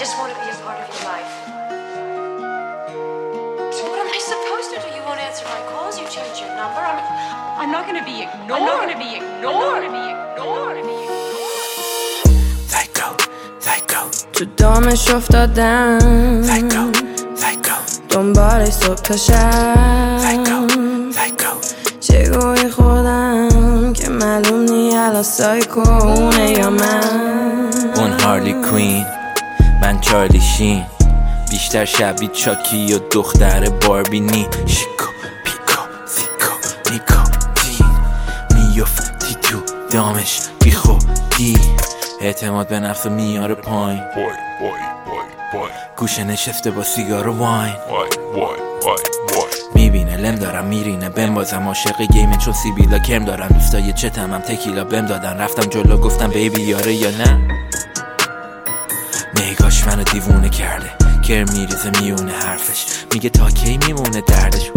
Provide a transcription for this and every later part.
just want to be a part of your life. So what am I supposed to do? You won't answer my calls. You change your number. I'm not going to be ignored. I'm not going to be ignored. Psycho. تو دامش افتادم دنبالش صبح تا شب چه گویی خودم که معلوم نی الان سایکو اونه یا من. اون هارلی کوین من چارلی شین، بیشتر شبیه چاکی و دختر باربینی. شیکو پیکو سیکو نیکوتین میفتی تو دامش بی خودی، اعتماد به نفس میاره پایین. گوشه نشسته با سیگار و واین، میبینه لم دارم میرینه بهم، بازم عاشق گیمه چون سیبیلا کرم دارن. دوستای چتم هم تکیلا بهم دادن، رفتم جلو گفتم بیبی یاره یا نه. نگاش منو دیوونه کرده، کرم میریزه میونه حرفش، میگه تا کی میمونه دردش.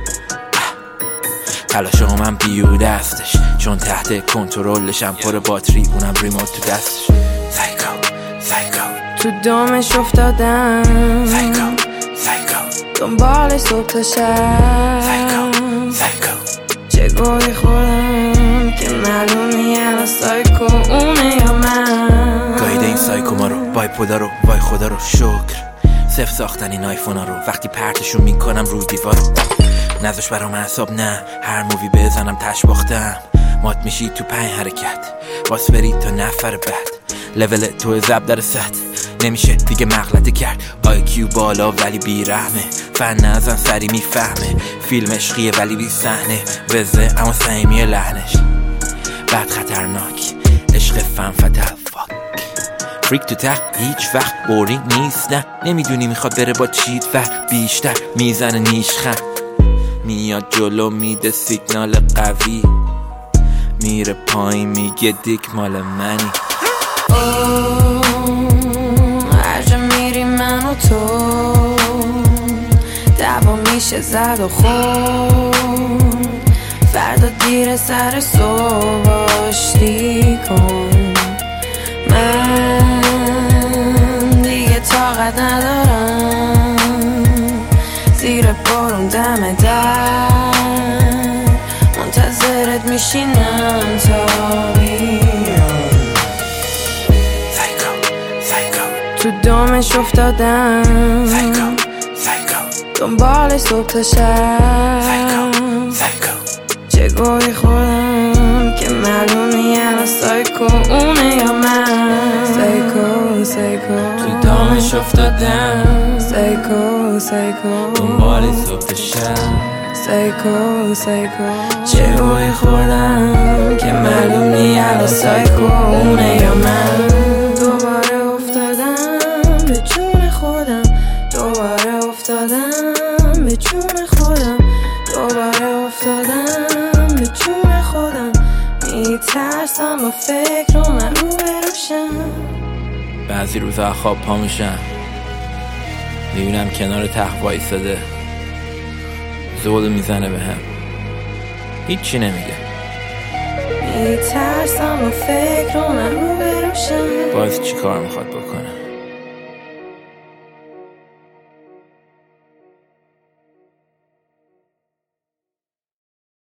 تلاشم من بیوده استش، چون تحت کنترلشم پر باتری، اونم ریموت تو دستش. سایکو تو دامش افتادم دنبالش صبح تا شب چه گویی خودم که معلوم نی الان سایکو اونه یا من. گایده این سایکو ما رو، وای پودا رو، وای خدا رو شکر. صف ساختن این آیفونا رو، وقتی پرتشون میکنم رو دیوارو. نذاش برام اعصاب نه، هر مووی بزنم تش باختم. مات میشی تو 5 حرکت، باس برید تا نفر بعد. لول تو زب در سطح نمیشه دیگه مغلطه کرد. آیکیو بالا ولی بیرحمه، فن نزن سری میفهمه. فیلم عشقیه ولی بی صحنه، وزه اما صمیمیه لحنش. بعد خطرناک عشق فن فتل فریک تو ته هیچ وقت بورینگ نیست، نه نمیدونی میخواد بره با چیت ور بیشتر میزنه نیشخم. میاد جلو میده سیگنال قوی، میره پایین میگه دیک مال منی. هر جا میری من و تو دعوا میشه زد و خورد، فردا دیر سر صبح آشتی کن. من دیگه طاقت ندارم زیر بارون دم در منتظرت میشینم تا بیام. تو دامش افتادم دنبالش صبح تا شب چه گویی خودم که معلوم نی الان سایکو اونه یا من. سایکو تو دامش افتادم سایکو دنبالش صبح تا شب سایکو چه گویی خودم که معلوم نی الان سایکو اونه یا من. دوباره افتادم به جون خودم، دوباره افتادم به جون خودم، دوباره افتادم به جون خودم. میترسم با فکر من رو بروشم. بعضی روزا خواب پا میشم میبینم کنار تخت وایساده، زول میزنه به هم، هیچی نمیگه. میترسم با فکر من رو بروشم. باز چی کار میخواد بکنه؟